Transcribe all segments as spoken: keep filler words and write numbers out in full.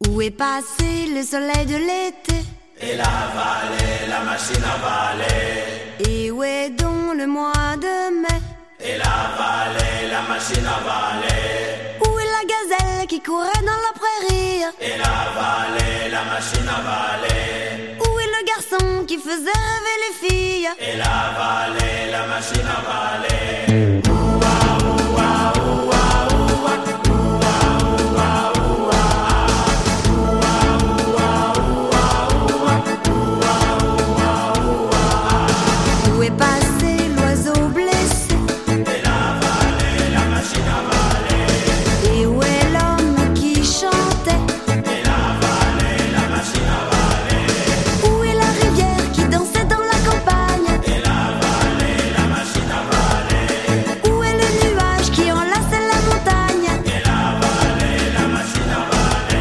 Où est passé le soleil de l'été? Et la vallée, la machine à valer. Et où est donc le mois de mai? Et la vallée, la machine à valer. Où est la gazelle qui courait dans la prairie? Et la vallée, la machine à valer. Où est le garçon qui faisait rêver les filles? Et la vallée, la machine à valer. Où est passé l'oiseau blessé? Et la vallée, la machine à valer. Et où est l'homme qui chantait? Et la vallée, la machine à valer. Où est la rivière qui dansait dans la campagne? Et la vallée, la machine à valer. Où est le nuage qui enlaçait la montagne? Et la vallée, la machine à valer.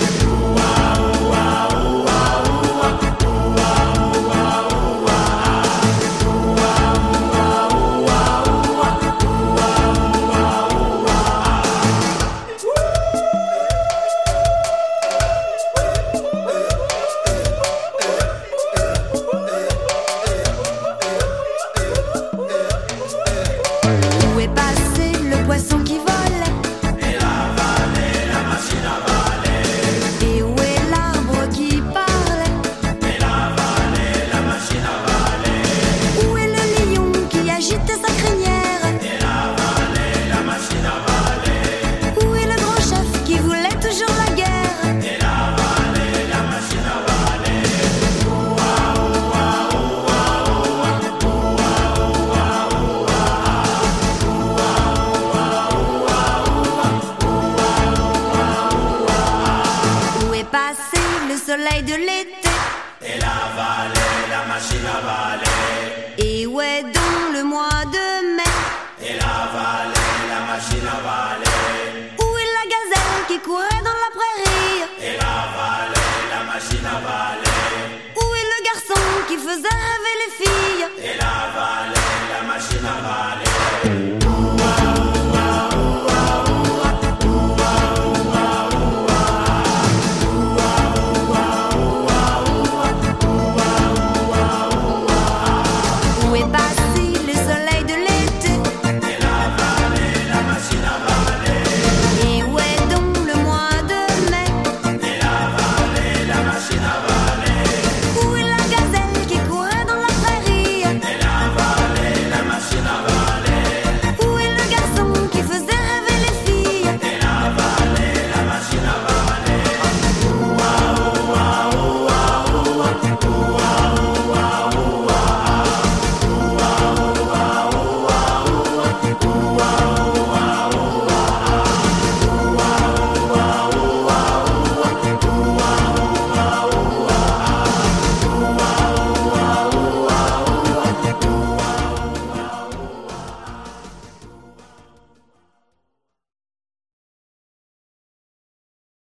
Où est passé le poisson qui volait? Et la vallée, la machine à valer. Et où est l'arbre qui parlait? Et la vallée, la machine à valer. Où est le lion qui agitait sa crinière? Et la vallée, la machine à valer. Où est le grand chef qui voulait toujours la guerre? Et la vallée, la machine à valer. Où est passé le soleil de l'été? Et la vallée, la machine à valer. Et où est donc le mois de mai? Et la vallée, la machine à valer. Où est la gazelle qui courait dans la prairie? Et la vallée, la machine à valer. Où est le garçon qui faisait rêver les filles? Et la vallée, la machine à valer.